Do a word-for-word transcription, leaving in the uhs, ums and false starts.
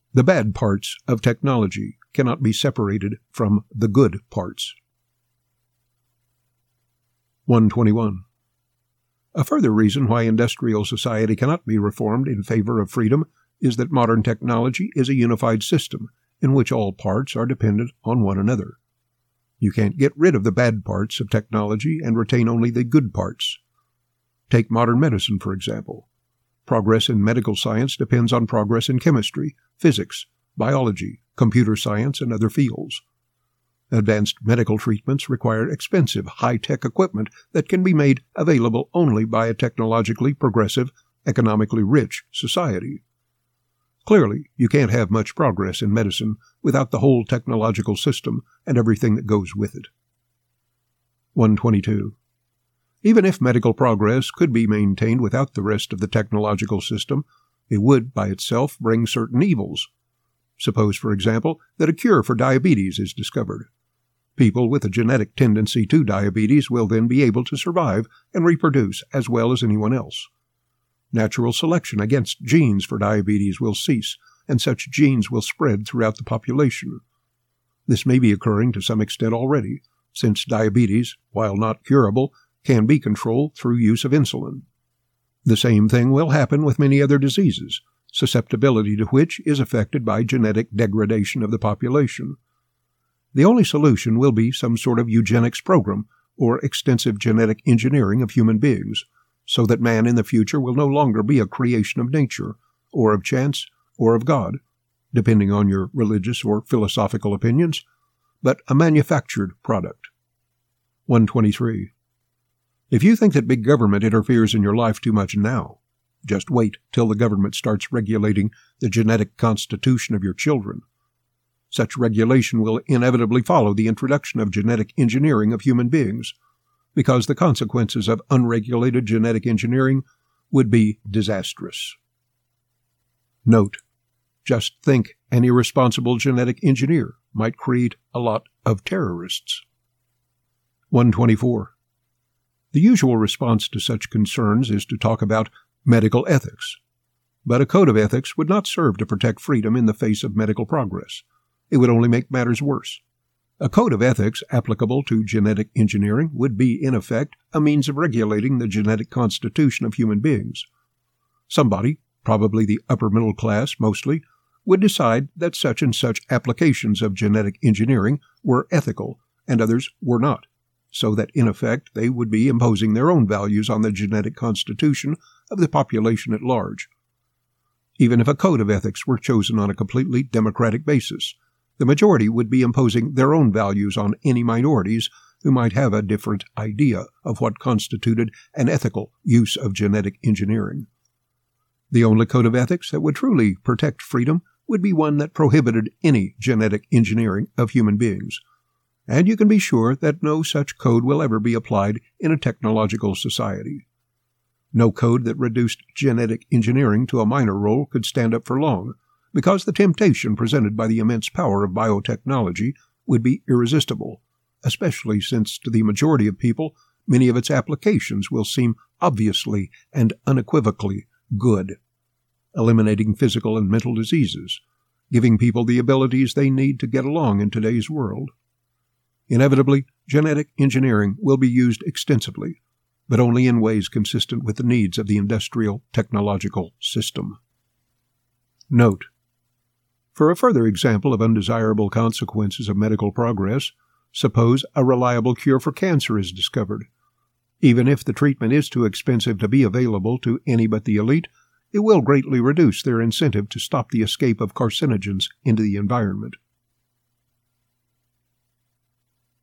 The bad parts of technology cannot be separated from the good parts. one twenty-one. A further reason why industrial society cannot be reformed in favor of freedom is that modern technology is a unified system in which all parts are dependent on one another. You can't get rid of the bad parts of technology and retain only the good parts. Take modern medicine, for example. Progress in medical science depends on progress in chemistry, physics, biology, computer science, and other fields. Advanced medical treatments require expensive, high-tech equipment that can be made available only by a technologically progressive, economically rich society. Clearly, you can't have much progress in medicine without the whole technological system and everything that goes with it. one twenty-two. Even if medical progress could be maintained without the rest of the technological system, it would, by itself, bring certain evils. Suppose, for example, that a cure for diabetes is discovered. People with a genetic tendency to diabetes will then be able to survive and reproduce as well as anyone else. Natural selection against genes for diabetes will cease, and such genes will spread throughout the population. This may be occurring to some extent already, since diabetes, while not curable, can be controlled through use of insulin. The same thing will happen with many other diseases, susceptibility to which is affected by genetic degradation of the population. The only solution will be some sort of eugenics program or extensive genetic engineering of human beings, so that man in the future will no longer be a creation of nature, or of chance, or of God, depending on your religious or philosophical opinions, but a manufactured product. one twenty-three. If you think that big government interferes in your life too much now, just wait till the government starts regulating the genetic constitution of your children. Such regulation will inevitably follow the introduction of genetic engineering of human beings, because the consequences of unregulated genetic engineering would be disastrous. Note: just think an irresponsible genetic engineer might create a lot of terrorists. one twenty-four. The usual response to such concerns is to talk about medical ethics. But a code of ethics would not serve to protect freedom in the face of medical progress. It would only make matters worse. A code of ethics applicable to genetic engineering would be, in effect, a means of regulating the genetic constitution of human beings. Somebody, probably the upper middle class mostly, would decide that such and such applications of genetic engineering were ethical and others were not, so that in effect they would be imposing their own values on the genetic constitution of the population at large. Even if a code of ethics were chosen on a completely democratic basis, the majority would be imposing their own values on any minorities who might have a different idea of what constituted an ethical use of genetic engineering. The only code of ethics that would truly protect freedom would be one that prohibited any genetic engineering of human beings. And you can be sure that no such code will ever be applied in a technological society. No code that reduced genetic engineering to a minor role could stand up for long, because the temptation presented by the immense power of biotechnology would be irresistible, especially since to the majority of people many of its applications will seem obviously and unequivocally good, eliminating physical and mental diseases, giving people the abilities they need to get along in today's world. Inevitably, genetic engineering will be used extensively, but only in ways consistent with the needs of the industrial technological system. Note: for a further example of undesirable consequences of medical progress, suppose a reliable cure for cancer is discovered. Even if the treatment is too expensive to be available to any but the elite, it will greatly reduce their incentive to stop the escape of carcinogens into the environment.